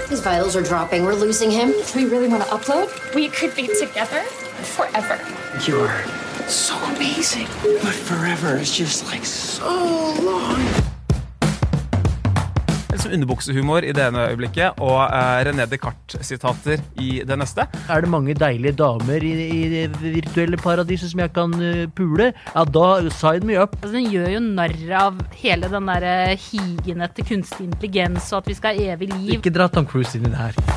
His vitals are dropping. We're losing him. We really want to upload? We could be together forever. You are so amazing. But forever is just like so long. Som underbuksehumor I det ene øyeblikket, og René Descartes-sitater I det neste. Det mange deilige damer I det virtuelle paradiset som jeg kan pule? Ja, da sign me up. Altså, den gjør jo narr av hele den der higen etter kunstig intelligens, og at vi skal ha evig liv. Ikke dra Tom Cruise inn I det her.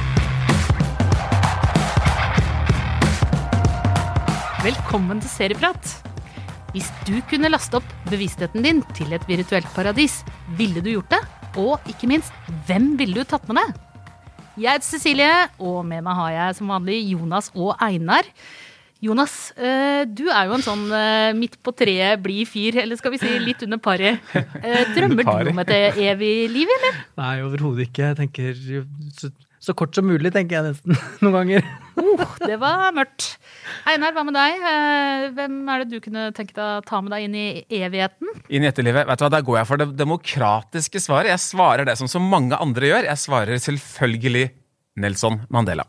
Velkommen til Serieprat. Hvis du kunne laste opp bevisstheten din til et virtuelt paradis, ville du gjort det? Og ikke minst, hvem ville du tatt med deg? Jeg heter Cecilie, og med meg har jeg som vanlig Jonas og Einar. Jonas, du jo en sånn midt på treet, bli fyr, eller skal vi si litt under paret. Drømmer du om et evig liv, eller? Nei, overhodet ikke. Jeg tenker så kort som mulig, tenker jeg nesten noen ganger. Det var mørkt. Einar, hva med deg? Hvem det du kunne tenke deg å ta med deg inn I evigheten? Inn I etterlivet, vet du hva, der går jeg for det demokratiske svaret. Jeg svarer det som så mange andre gjør. Jeg svarer selvfølgelig Nelson Mandela.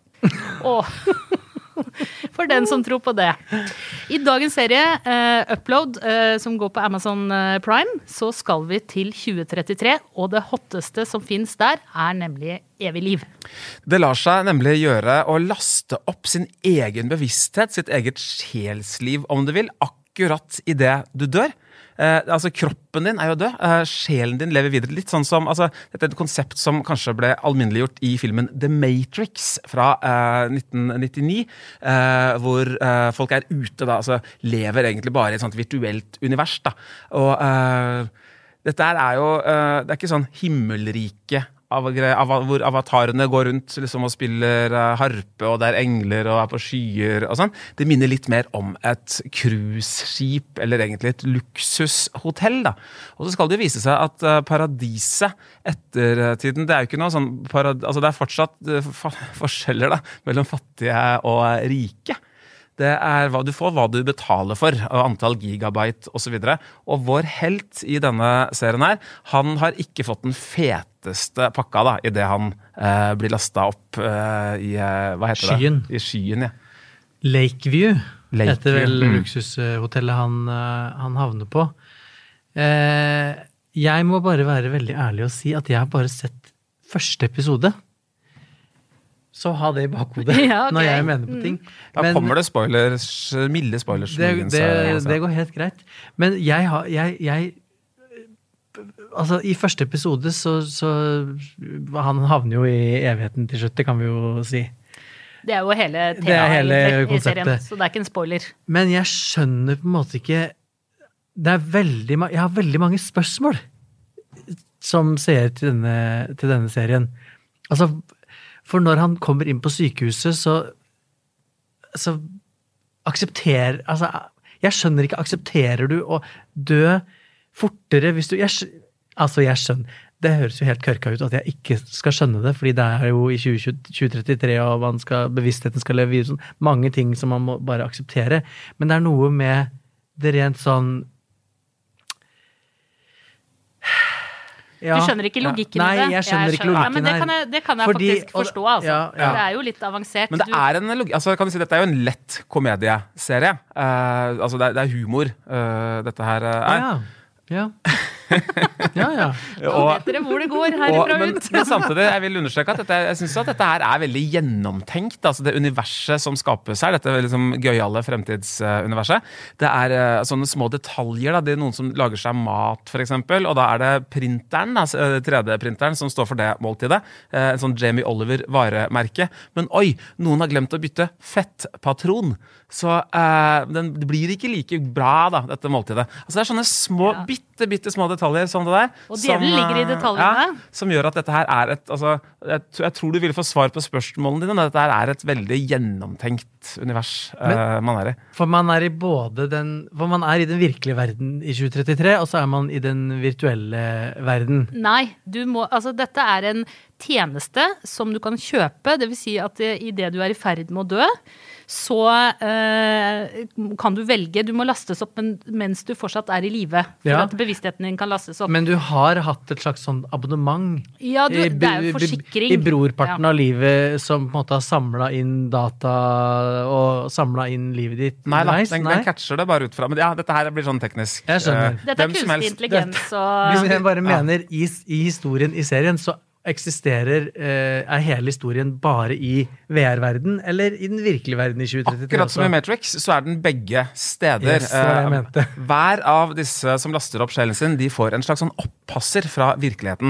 For den som tror på det. I dagens serie, Upload, som går på Amazon Prime, så skal vi til 2033, og det hotteste som finnes der nemlig evig liv. Det lar seg nemlig gjøre å laste opp sin egen bevissthet, sitt eget sjelsliv, om du vil, akkurat I det du dør. Altså kroppen din jo død, sjelen din lever videre litt sånn som, altså dette et konsept som kanskje ble alminneliggjort I filmen The Matrix fra 1999, hvor folk ute da, altså lever egentlig bare I et sånt virtuelt univers da, og dette jo, det ikke sånn himmelrike hvor avatarene går rundt liksom, og spiller harpe, og det engler og på skyer og sånn. Det minner litt mer om et cruiseskip, eller egentlig et luksushotell. Da. Og så skal det jo vise seg at paradiset etter tiden, det jo ikke noe sånn altså det fortsatt forskjeller da, mellom fattige og rike. Det hva du får, hva du betaler for, og antall gigabyte og så videre. Og vår helt I denne serien her, han har ikke fått den feteste pakka da, I det han blir lastet opp I, hva heter skyen. Det? I skyen, ja. Lakeview, heter vel luksushotellet han havner på. Jeg må bare være veldig ærlig og si at jeg har bare sett første episode. Så ha det I bakhodet ja, okay. Når jeg mener på ting. Da kommer det spoilers, milde spoilers. Det går helt greit. Men altså I første episode så han havner jo I evigheten til slutt, det kan vi jo si. Det jo hele temaet I serien, så det ikke en spoiler. Men jeg skjønner på en måte ikke, jeg har veldig mange spørsmål som ser til denne serien. Altså, for når han kommer inn på sykehuset, så aksepterer, altså, jeg skjønner ikke, aksepterer du å dø fortere hvis du, jeg skjønner, det høres jo helt kørka ut at jeg ikke skal skjønne det, fordi det jo I 2033, og bevisstheten skal leve videre, sånn, mange ting som man må bare akseptere, men det noe med det rent sånn, Ja, du skjønner ikke logikken Nei, I det? Jeg skjønner ikke logikken her. Men det kan jeg faktisk forstå, altså. Ja. Det jo litt avansert. Men det en logikk, altså kan du si, dette jo en lett komedieserie. Altså det humor, dette her Ja. Ja. Nå vet dere hvor det går herifra ut. Men samtidig, jeg vil understreke at jeg synes at dette her veldig gjennomtenkt, altså det universet som skapes her, dette liksom gøyale fremtidsuniverset, det sånne små detaljer, da. Det noen som lager seg mat, for eksempel, og da det printeren, 3D-printeren, som står for det måltidet, en sånn Jamie Oliver varemerke, men oi, noen har glemt å bytte fettpatron, så det blir ikke like bra da, dette måltidet. Altså det sånne små, bitte små detaljer som det der. Og djevelen ligger I detaljene. Ja, som gjør at dette her et, altså, jeg tror du vil få svar på spørsmålene dine, men dette her et veldig gjennomtenkt univers man I. For man I både for man I den virkelige verden I 2033, og så man I den virtuelle verden. Nei, altså dette en tjeneste som du kan kjøpe, det vil si at i det du I ferd med å dø, så kan du velge, du må lastes opp mens du fortsatt I live, for at bevisstheten din kan lastes opp. Men du har hatt et slags sånn abonnement ja, det jo forsikring. I brorparten av livet som på en måte har samlet inn data og samlet inn livet ditt. Nei da, den catcher det bare ut fra, men ja, dette her blir sånn teknisk. Jeg skjønner. Dette kunstig intelligens. Og... Hvis jeg bare mener, i historien, I serien, så eksisterer hele historien bare I VR-verden, eller I den virkelige verden I 2033? Akkurat som I Matrix, så den begge steder. Yes, det var det jeg mente. Hver av disse som laster opp sjelen sin, de får en slags sånn oppasser fra virkeligheten.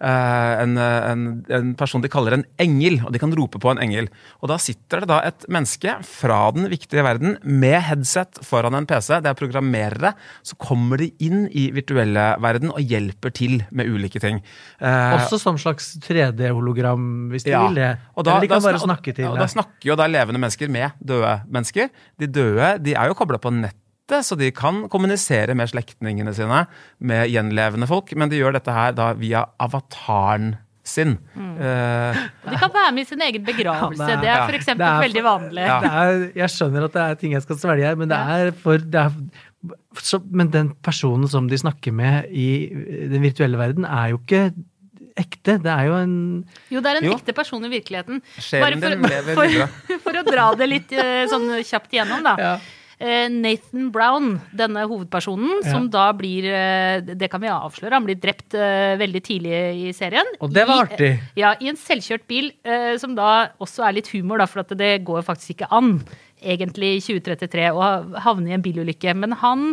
En person de kaller en engel, og de kan rope på en engel. Og da sitter det da et menneske fra den viktige verden med headset foran en PC, det programmerere, så kommer de inn I virtuelle verden og hjelper til med ulike ting. Også som slags 3D-hologram, hvis de vil det. Eller de kan bare snakke til det. Og da snakker jo da levende mennesker med døde mennesker. De døde, de jo koblet på nettet, så de kan kommunisere med slektningene sine, med gjenlevende folk, men de gjør dette her da via avataren sin. De kan være med I sin egen begravelse, det for eksempel veldig vanlig. Jeg skjønner at det ting jeg skal svelge her, men men den personen som de snakker med I den virtuelle verden jo ikke ekte, det jo en... Jo, det en ekte person I virkeligheten. Sjelen din lever videre. For å dra det litt sånn kjapt igjennom, da. Nathan Brown, denne hovedpersonen, som da blir, det kan vi avsløre, han blir drept veldig tidlig I serien. Og det var artig. Ja, I en selvkjørt bil, som da også litt humor, da, for at det går faktisk ikke an, egentlig I 2033, å havne I en bilulykke. Men han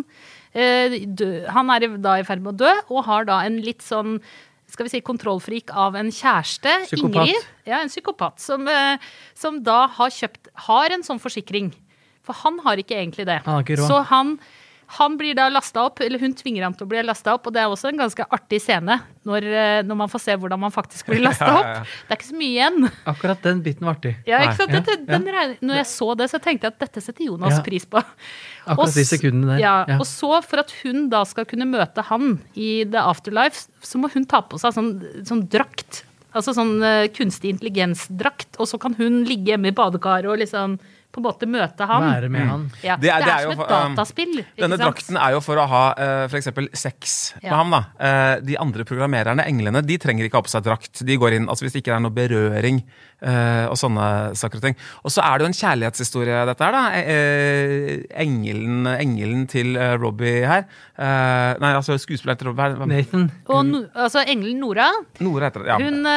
da I ferd med å dø, og har da en litt sånn skal vi si, kontrollfrik av en kjæreste, psykopat. Ingrid. Ja, en psykopat, som da har en sånn forsikring. For han har ikke egentlig det. Han har ikke råd. Så han blir da lastet opp, eller hun tvinger ham til å bli lastet opp, og det også en ganske artig scene, når man får se hvordan man faktisk blir lastet opp. Det ikke så mye igjen. Akkurat den biten var artig. Ja, ikke sant? Når jeg så det, så tenkte jeg at dette setter Jonas pris på. Akkurat de sekundene der. Ja, og så for at hun da skal kunne møte han I The Afterlife, så må hun ta på seg sånn drakt, altså sånn kunstig intelligensdrakt, og så kan hun ligge hjemme I badekaret og liksom på en måte møte han. Være med han. Ja, det som et dataspill. Denne drakten jo for å ha for eksempel sex med ham da. De andre programmererne, englene, de trenger ikke ha på seg drakt. De går inn, altså hvis det ikke noe berøring og sånne saker og ting. Og så det jo en kjærlighetshistorie dette her da. Engelen til Robbie her. Nei, altså skuespilleren til Robbie her. Nathan. Og altså engelen Nora. Nora heter det,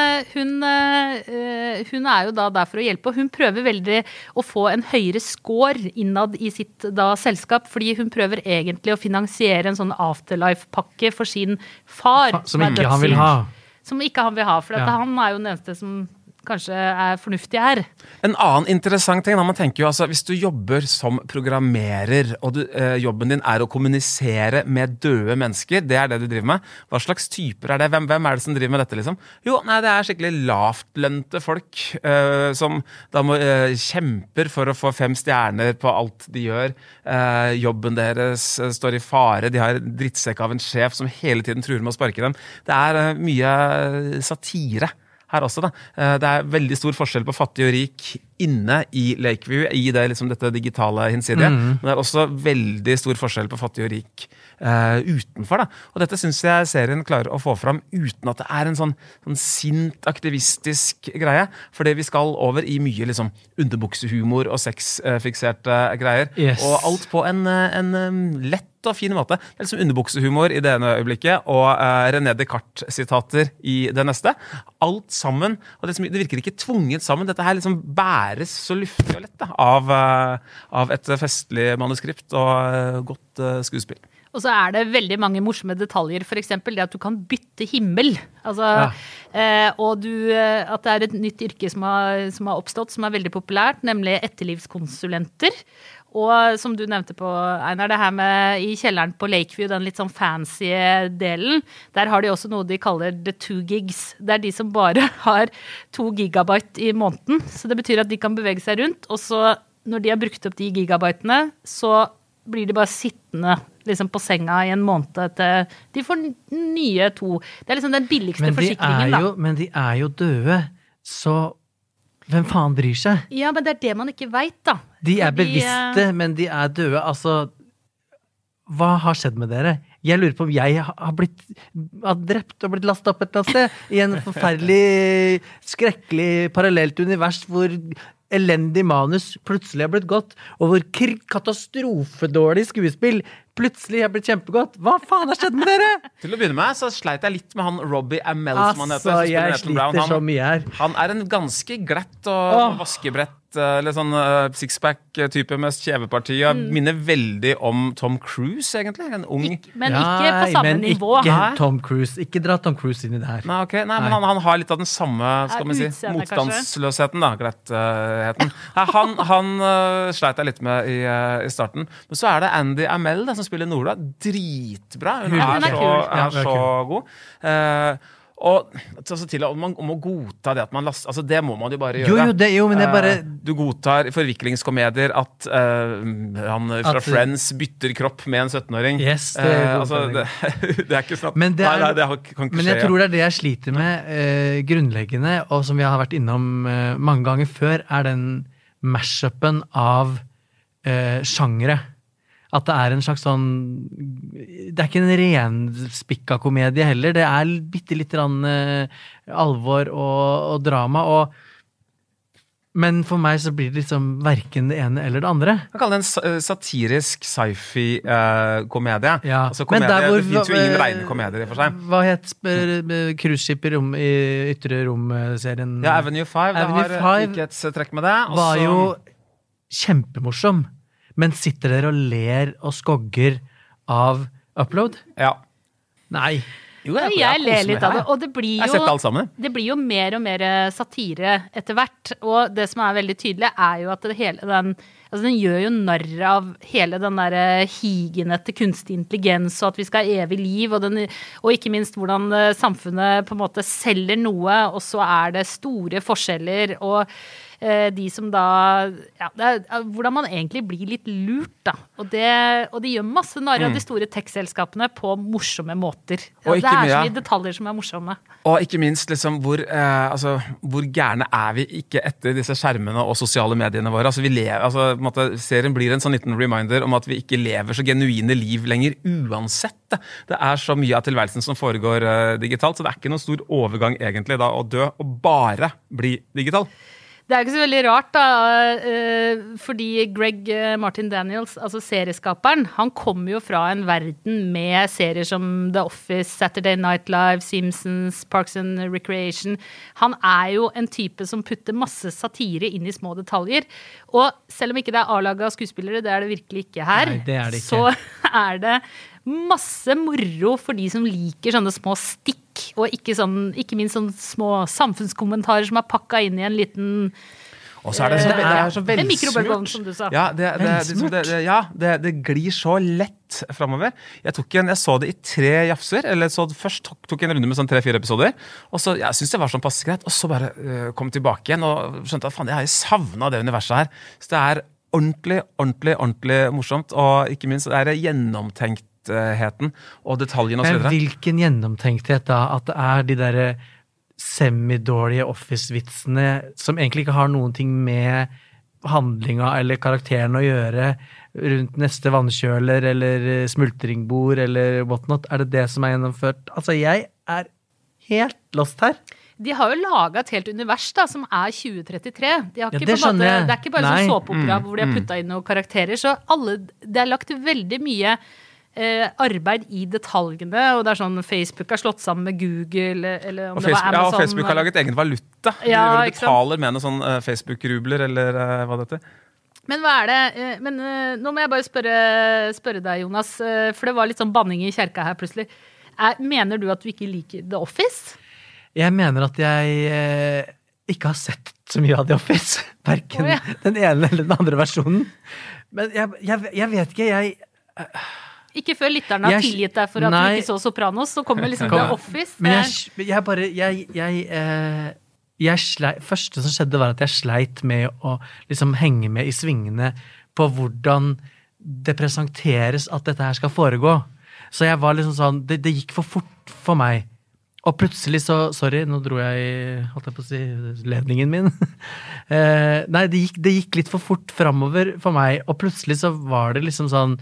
ja. Hun jo da der for å hjelpe, og hun prøver veldig å få en høyere score innad I sitt da selskap, fordi hun prøver egentlig å finansiere en sånn afterlife-pakke for sin far. Som ikke han vil ha. Som ikke han vil ha, for han jo den eneste som kanskje fornuftig her. En annen interessant ting, da, man tenker jo altså, hvis du jobber som programmerer, og jobben din å kommunisere med døde mennesker, det det du driver med, hva slags typer det? Hvem det som driver med dette, liksom? Jo, nei, det skikkelig lavtlønte folk, som da må kjemper for å få 5 stjerner på alt de gjør. Jobben deres står I fare, de har drittsekk av en sjef som hele tiden truer med å sparke dem. Det mye satire her også da. Det veldig stor forskjell på fattig og rik inne I Lakeview, I liksom dette digitale hinsidige, men det også veldig stor forskjell på fattig og rik utenfor da. Og dette synes jeg serien klarer å få fram uten at det en sånn sint, aktivistisk greie, fordi vi skal over I mye liksom underbuksehumor og sexfikserte greier, og alt på en lett og fin måte. Det liksom underbuksehumor I det ene øyeblikket, og René Descartes-sitater I det neste. Alt sammen, og det virker ikke tvunget sammen. Dette her liksom bæres så luftig og lett da, av et festlig manuskript og godt skuespill. Og så det veldig mange morsomme detaljer, for eksempel det at du kan bytte himmel. Altså, og at det et nytt yrke som har oppstått, som veldig populært, nemlig etterlivskonsulenter. Og som du nevnte på, Einar, det her med I kjelleren på Lakeview, den litt sånn fancy delen, der har de også noe de kaller the 2 gigs. Det de som bare har 2 gigabyte I måneden, så det betyr at de kan bevege seg rundt, og så når de har brukt opp de gigabytene, så blir de bare sittende liksom på senga I en måned til de får nye 2. Det liksom den billigste forsikringen, da. Men de jo døde, så hvem faen bryr seg? Ja, men det det man ikke vet, da. De bevisste, men de døde. Altså, hva har skjedd med dere? Jeg lurer på om jeg har drept og blitt lastet opp et eller annet sted I en forferdelig, skrekkelig parallelt univers hvor elendig manus plutselig har blitt godt, og hvor katastrofedårlig skuespill plutselig har blitt kjempegodt. Hva faen har skjedd med dere? Til å begynne med så sleit jeg litt med han Robbie Amell, som han heter. Altså, som spiller jeg Nathan Brown. sliter så mye her. Han en ganske glatt og vaskebrett, eller sånn sixpack-type med kjevepartiet. Minner veldig om Tom Cruise, egentlig. En ung... Men ikke på samme nivå. Ikke Tom Cruise. Ikke dra Tom Cruise inn I det her. Nei, ok. Nei, men han har litt av den samme, skal man si, Utseende, motstandsløsheten, da, glettheten. Han sleit jeg litt med I starten. Men så det Andy Amell, som spiller Nora, dritbra. Hun så god. Og altså, til om å godta det at man laster, altså det må man jo bare gjøre. Men jeg bare... Du godtar forviklingskomedier at han fra Friends bytter kropp med en 17-åring. Yes, det ikke sånn. Men, det kan ikke skje. Men jeg tror det jeg sliter med grunnleggende, og som vi har vært innom mange ganger før, den mashupen av sjangere. At det en slags sånn, det ikke en renspikka komedie heller, det bitte litt alvor og drama, men for meg så blir det liksom hverken det ene eller det andre. Man kaller det en satirisk sci-fi-komedie. Ja. Altså komedie, det finnes jo ingen rene komedier I for seg. Hva het cruiseskip I Ytre Rom-serien? Ja, Avenue 5, det har ikke et trekk med det. Var jo kjempemorsom. Men sitter dere og ler og skogger av Upload? Ja. Nei. Jo, jeg ler litt av det, og det blir jeg har sett alt sammen. Det blir jo mer og mer satire etter hvert, og det som veldig tydelig jo at det hele den gjør jo narr av hele den der higen etter kunstig intelligens, og at vi skal ha evig liv, og ikke minst hvordan samfunnet på en måte selger noe, og så det store forskjeller, og de som da, hvordan man egentlig blir litt lurt da, og de gjør masse narr av de store tech-selskapene på morsomme måter. Det så mye detaljer som morsomme. Og ikke minst liksom hvor gærne vi ikke etter disse skjermene og sosiale mediene våre. Altså vi lever, på en måte, serien blir en sånn liten reminder om at vi ikke lever så genuine liv lenger uansett. Det så mye av tilværelsen som foregår digitalt, så det ikke noen stor overgang egentlig da å dø og bare bli digital. Det ikke så veldig rart da, fordi Greg Martin Daniels, altså serieskaperen, han kommer jo fra en verden med serier som The Office, Saturday Night Live, Simpsons, Parks and Recreation. Han jo en type som putter masse satire inn I små detaljer, og selv om ikke det A-laget skuespillere, det det virkelig ikke her, Nei, det det ikke. Så det masse moro for de som liker sånne små stikk, og ikke minst sånne små samfunnskommentarer som pakket inn I en liten og så det så en mikrobølgeovn, som du sa. Ja, det glir så lett fremover. Jeg så det I 3 jafser, eller så først tok jeg en runde med sånn 3-4 episoder, og så jeg synes det var sånn passe greit, og så bare kom tilbake igjen, og skjønte at faen, jeg har savnet det universet her. Så det ordentlig morsomt, og ikke minst det gjennomtenkt og detaljen og så videre. Men hvilken gjennomtenkthet da, at det de der semidårlige Office-vitsene som egentlig ikke har noen ting med handlinga eller karakteren å gjøre rundt neste vannkjøler eller smultringbord eller whatnot, det som gjennomført? Altså, jeg helt lost her. De har jo laget et helt univers da, som 2033. De har ikke det skjønner jeg. Det ikke bare sånn såpeopera hvor de har puttet inn noen karakterer, så det lagt veldig mye arbeid I detaljene, og det sånn Facebook har slått sammen med Google eller om og det var Amazon. Ja, og Facebook har laget egen valuta. Ja, de betaler med noen sånn Facebook-rubler eller hva det heter. Men hva det? Men nå må jeg bare spørre deg, Jonas, for det var litt sånn banning I kjerka her plutselig. Mener du at du ikke liker The Office? Jeg mener at jeg ikke har sett så mye av The Office, hverken den ene eller den andre versjonen. Men jeg vet ikke, Ikke før lytterne har tilgitt deg for at du ikke så Sopranos, så kommer liksom The Office. Men første som skjedde var at jeg sleit med å liksom henge med I svingene på hvordan det presenteres at dette her skal foregå. Så jeg var liksom sånn, det gikk for fort for meg. Og plutselig så, sorry, nå dro jeg, holdt jeg på å si, ledningen min. Nei, det gikk litt for fort fremover for meg, og plutselig så var det liksom sånn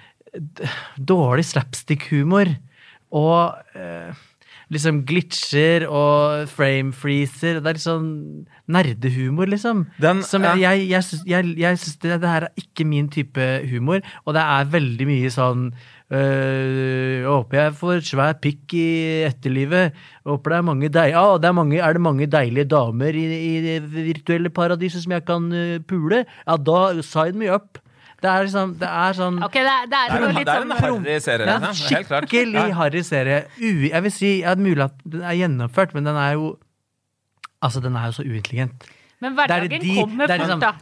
dårlig slapstick-humor, og liksom glitcher og frame freezer, det litt sånn nerdehumor liksom. Som jeg synes det her ikke min type humor, og det veldig mye sånn jeg håper jeg får svær pikk i etterlivet. Jeg håper det mange er det mange deilige damer i det virtuelle paradiset som jeg kan pule? Ja, da sign me up. Det liksom, det sånn Ok, det litt sånn en harry serie, helt klart. Skikkelig harry serie. Jeg vil si, mulig at den gjennomført, men den jo altså den jo så uintelligent. Men hverdagen kommer fort, da.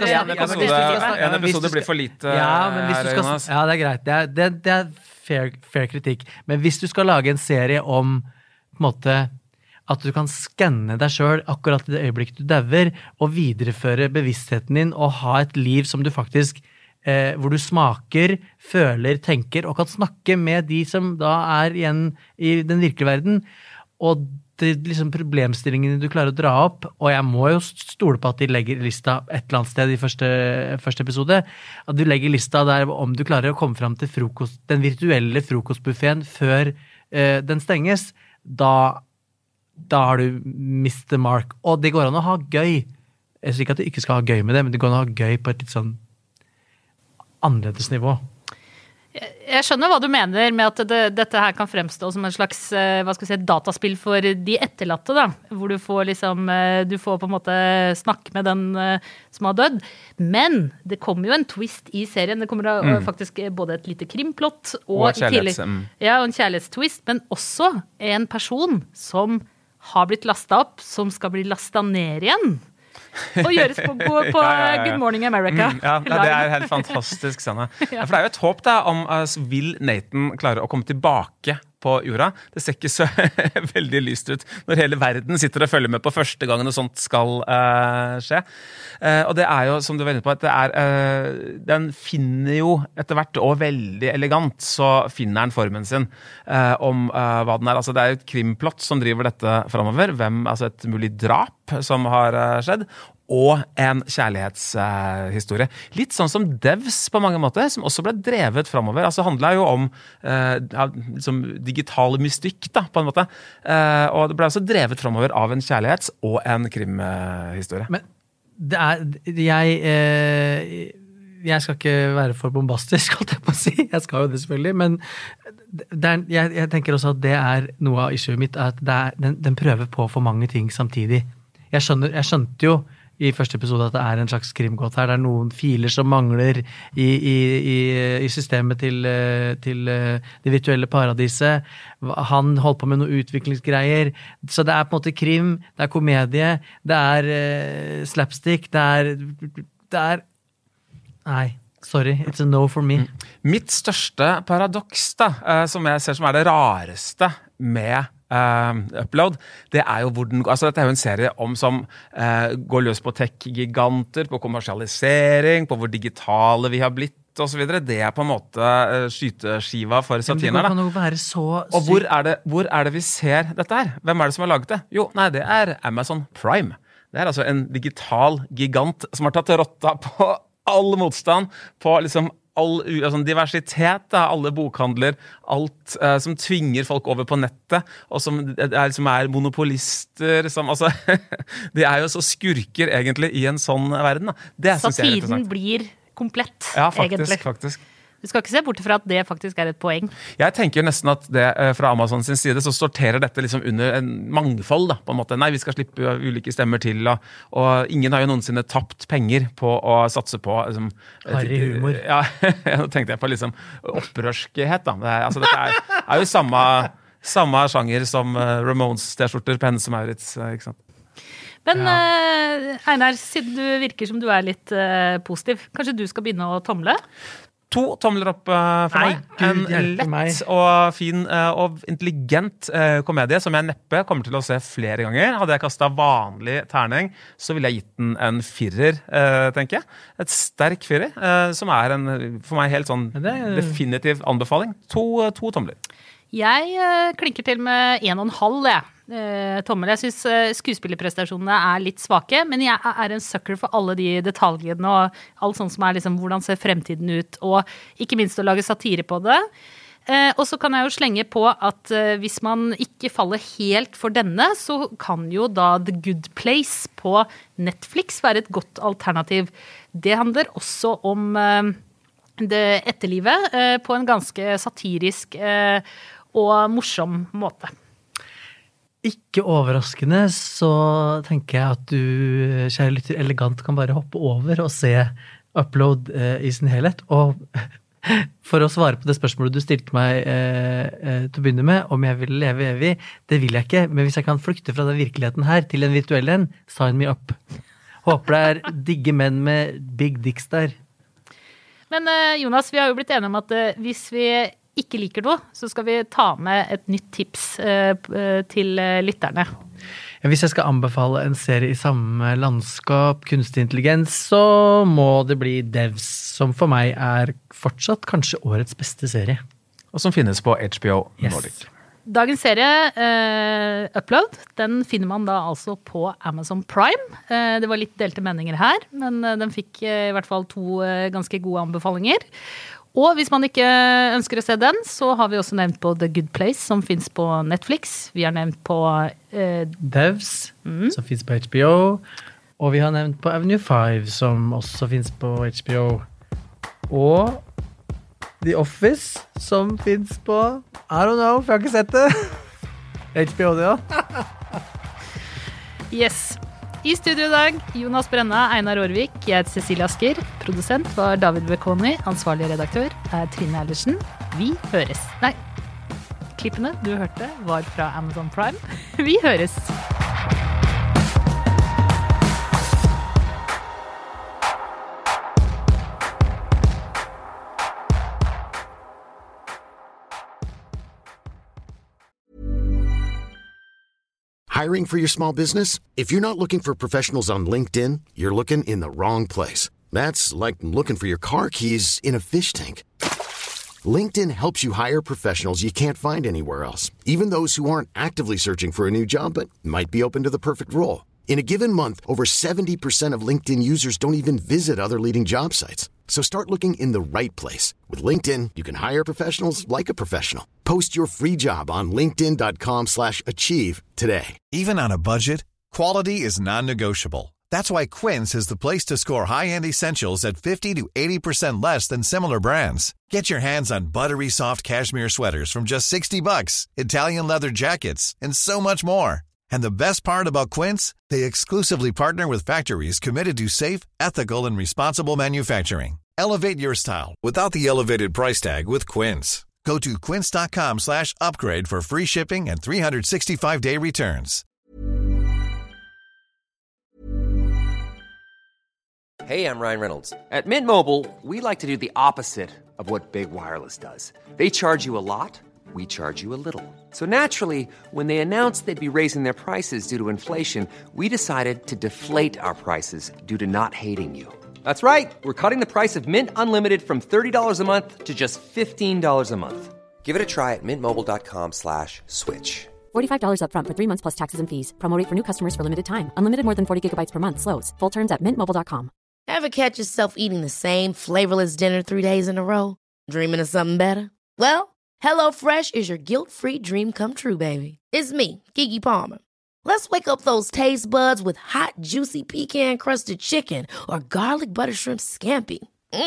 En episode blir for lite, Jonas. Ja, det greit. Det fair kritikk. Men hvis du skal lage en serie om, på en måte, at du kan skanne deg selv akkurat i det øyeblikket du dauer, og videreføre bevisstheten din, og ha et liv som du faktisk, hvor du smaker, føler, tenker, og kan snakke med de som da igjen i den virkelige verden, og det liksom problemstillingene du klarer å dra opp, og jeg må jo stole på at de legger lista et eller annet sted i første episode, at du legger lista der om du klarer å komme frem til den virtuelle frokostbuffeten før den stenges, da har du missed the mark. Og det går an å ha gøy. Jeg sier ikke at du ikke skal ha gøy med det, men det går an å ha gøy på et litt sånn annerledes nivå. Jeg skjønner hva du mener med at dette her kan fremstå som en slags, hva skal vi si, dataspill for de etterlatte da, hvor du får på en måte snakke med den som har dødd. Men det kommer jo en twist i serien. Det kommer faktisk både et lite krimplott og en kjærlighetstvist, men også en person som har blitt lastet opp, som skal bli lastet ned igjen. Og gjøres på Good Morning America. Det helt fantastisk scene. For det jo et håp da, om vil Nathan klare å komme tilbake på jorda. Det ser ikke så veldig lyst ut når hele verden sitter og følger med på første gangen og sånt skal skje. Og det jo, som du var inne på, at den finner jo etter hvert, og veldig elegant, så finner den formen sin om hva den Altså det jo et krimplott som driver dette fremover, altså et mulig drap som har skjedd, og en kjærlighetshistorie. Litt sånn som Devs på mange måter, som også ble drevet fremover. Altså handlet jo om liksom digital mystikk da, på en måte. Og det ble også drevet fremover av en kjærlighets- og en krimhistorie. Men det jeg skal ikke være for bombastisk, holdt jeg på å si. Jeg skal jo det selvfølgelig, men jeg tenker også at det noe av issuet mitt, at den prøver på for mange ting samtidig. Jeg skjønte jo i første episode at det en slags krimgåt her. Det noen filer som mangler i systemet til det virtuelle paradiset. Han holdt på med noen utviklingsgreier. Så det på en måte krim, det komedie, det slapstick, Nei, sorry, it's a no for me. Mitt største paradoks da, som jeg ser som det rareste med Upload, det jo hvor den altså dette jo en serie som går løs på tech-giganter, på kommersialisering, på hvor digitale vi har blitt og så videre. Det på en måte skyteskiva for satirene. Det kan jo være så sykt. Og hvor det vi ser dette her? Hvem det som har laget det? Jo, nei, det Amazon Prime. Det altså en digital gigant som har tatt rotta på all motstand, på liksom all diversitet, alle bokhandler, alt som tvinger folk over på nettet, og som liksom monopolister, som, altså, de jo så skurker egentlig i en sånn verden. Da. Det synes jeg Satiren blir komplett, ja, faktisk, egentlig. Faktisk. Du skal ikke se bort fra at det faktisk et poeng. Jeg tenker nesten at det fra Amazon sin side så sorterer dette liksom under en mangfold da, på en måte. Nei, vi skal slippe ulike stemmer til, og ingen har jo noensinne tapt penger på å satse på liksom, harry humor. Ja, nå tenkte jeg på liksom opprørskhet da. Altså, dette jo samme sjanger som Ramones t-skjorter på Hennes & Mauritz, ikke sant? Men Einar, siden du virker som du litt positiv, kanskje du skal begynne å tomle? 2 tomler opp for Nei, meg. Gud En hjelpe meg. lett og fin og intelligent komedie som jeg neppe kommer til å se flere ganger. Hadde jeg kastet vanlig terning, så ville jeg gitt den en 4, tenker jeg. Et sterk 4, som for meg helt sånn definitiv anbefaling. 2 tomler. Jeg klinker til med 1,5, tommel. Jeg synes skuespillerprestasjonene er litt svake, men jeg er en sucker for alle de detaljene og alt sånt som er liksom, hvordan ser fremtiden ut, og ikke minst å lage satire på det. Og så kan jeg jo slenge på at hvis man ikke faller helt for denne, så kan jo da The Good Place på Netflix være et godt alternativ. Det handler også om det etterlivet på en ganske satirisk og morsom måte. Ikke overraskende så tenker jeg at du, kjære lytter, elegant kan bare hoppe over og se Upload i sin helhet. Og for å svare på det spørsmålet du stilte meg til å begynne med, om jeg vil leve evig, det vil jeg ikke. Men hvis jeg kan flykte fra den virkeligheten her til en virtuell en, sign me up. Håper det er digge menn med big dicks der. Men Jonas, vi har jo blitt enige om at hvis vi ikke liker noe, så skal vi ta med et nytt tips til lytterne. Hvis jeg skal anbefale en serie i samme landskap, kunstig intelligens, så må det bli Devs, som for meg er fortsatt kanskje årets beste serie. Og som finnes på HBO Nordic. Dagens serie, Upload, den finner man da altså på Amazon Prime. Det var litt delte meninger her, men den fikk i hvert fall 2 ganske gode anbefalinger. Og hvis man ikke ønsker å se den, så har vi også nevnt på The Good Place, som finnes på Netflix. Vi har nevnt på Devs, som finnes på HBO. Og vi har nevnt på Avenue 5, som også finnes på HBO. Og The Office, som finnes på I don't know, for jeg har ikke sett det. HBO det også. Yes. I studio i dag, Jonas Brenna, Einar Aarvik, jeg heter Cecilie Asker. Produsent var David Bekoni, ansvarlig redaktør er Trine Eilertsen. Vi høres. Nei, klippene du hørte var fra Amazon Prime. Vi høres. Hiring for your small business? If you're not looking for professionals on LinkedIn, you're looking in the wrong place. That's like looking for your car keys in a fish tank. LinkedIn helps you hire professionals you can't find anywhere else, even those who aren't actively searching for a new job but might be open to the perfect role. In a given month, over 70% of LinkedIn users don't even visit other leading job sites. So start looking in the right place. With LinkedIn, you can hire professionals like a professional. Post your free job on linkedin.com/achieve today. Even on a budget, quality is non-negotiable. That's why Quince is the place to score high-end essentials at 50 to 80% less than similar brands. Get your hands on buttery soft cashmere sweaters from just $60, Italian leather jackets, and so much more. And the best part about Quince, they exclusively partner with factories committed to safe, ethical, and responsible manufacturing. Elevate your style without the elevated price tag with Quince. Go to quince.com/upgrade for free shipping and 365-day returns. Hey, I'm Ryan Reynolds. At Mint Mobile, we like to do the opposite of what Big Wireless does. They charge you a lot. We charge you a little. So naturally, when they announced they'd be raising their prices due to inflation, we decided to deflate our prices due to not hating you. That's right. We're cutting the price of Mint Unlimited from $30 a month to just $15 a month. Give it a try at mintmobile.com/switch. $45 up front for 3 months plus taxes and fees. Promo rate for new customers for limited time. Unlimited more than 40 gigabytes per month. Slows full terms at mintmobile.com. Ever catch yourself eating the same flavorless dinner 3 days in a row? Dreaming of something better? Well, HelloFresh is your guilt-free dream come true, baby. It's me, Keke Palmer. Let's wake up those taste buds with hot, juicy pecan-crusted chicken or garlic butter shrimp scampi.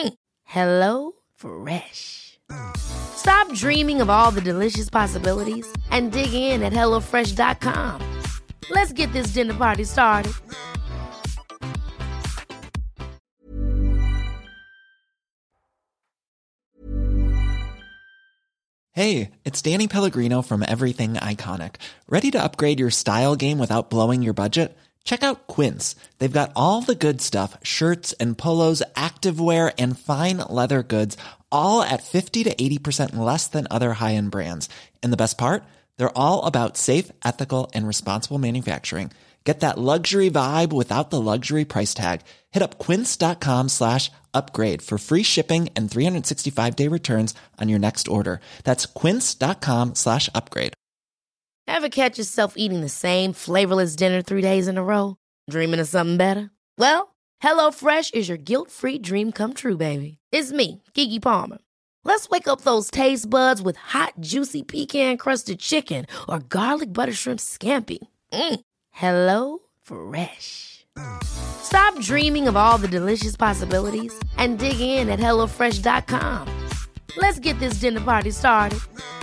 HelloFresh. Stop dreaming of all the delicious possibilities and dig in at HelloFresh.com. Let's get this dinner party started. Hey, it's Danny Pellegrino from Everything Iconic. Ready to upgrade your style game without blowing your budget? Check out Quince. They've got all the good stuff, shirts and polos, activewear, and fine leather goods, all at 50 to 80% less than other high-end brands. And the best part? They're all about safe, ethical, and responsible manufacturing. Get that luxury vibe without the luxury price tag. Hit up quince.com/upgrade for free shipping and 365-day returns on your next order. That's quince.com/upgrade. Ever catch yourself eating the same flavorless dinner 3 days in a row? Dreaming of something better? Well, HelloFresh is your guilt-free dream come true, baby. It's me, Keke Palmer. Let's wake up those taste buds with hot, juicy pecan-crusted chicken or garlic butter shrimp scampi. Hello Fresh. Stop dreaming of all the delicious possibilities and dig in at HelloFresh.com. Let's get this dinner party started.